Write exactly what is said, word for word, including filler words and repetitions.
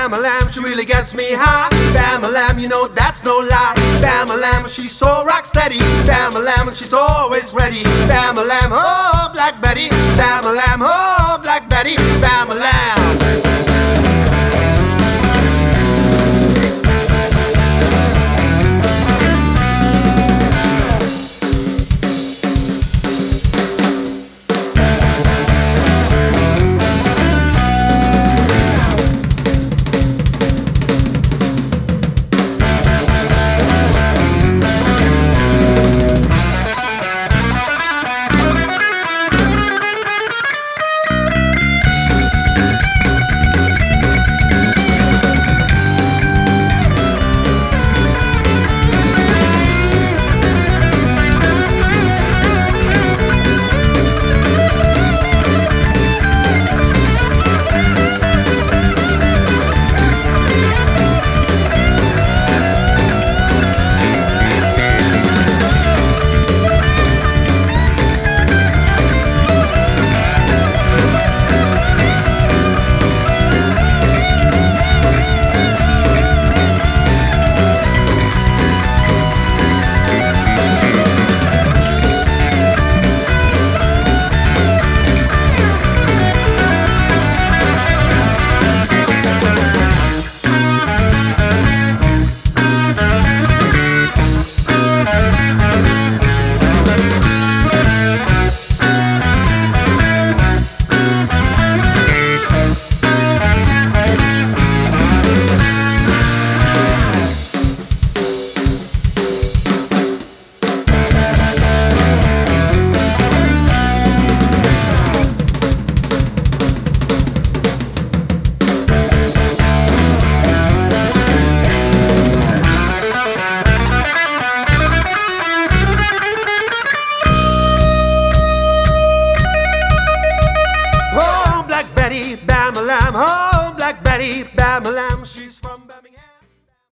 Bam-a-lam, she really gets me high. Bam-a-lam, you know that's no lie. Bam-a-lam, she's so rock steady. Bam-a-lam, she's always ready. Bam-a-lam, oh, Black Betty. Bam-a-lam, oh, Black Betty. Bam-a-lam.